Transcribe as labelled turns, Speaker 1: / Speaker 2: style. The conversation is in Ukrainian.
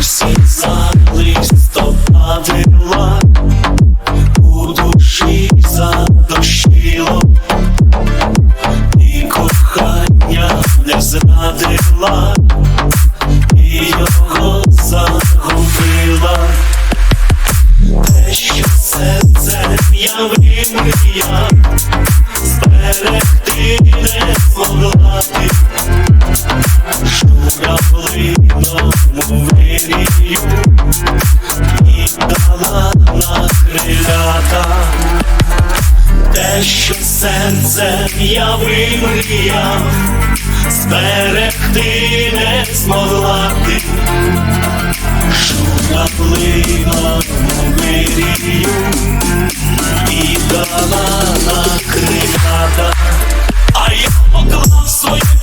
Speaker 1: всі залистопадила, у душі задощило, і кохання не зрадила, і його загубила. Те, що серцем я вимріяв, зберегти не змогла ти. Журавлиному вирію і дала на крилята. Те, що серцем я вимріяв, зберегти не змогла ти. Журавлиному вирію і дала на крилята. А я поклав своє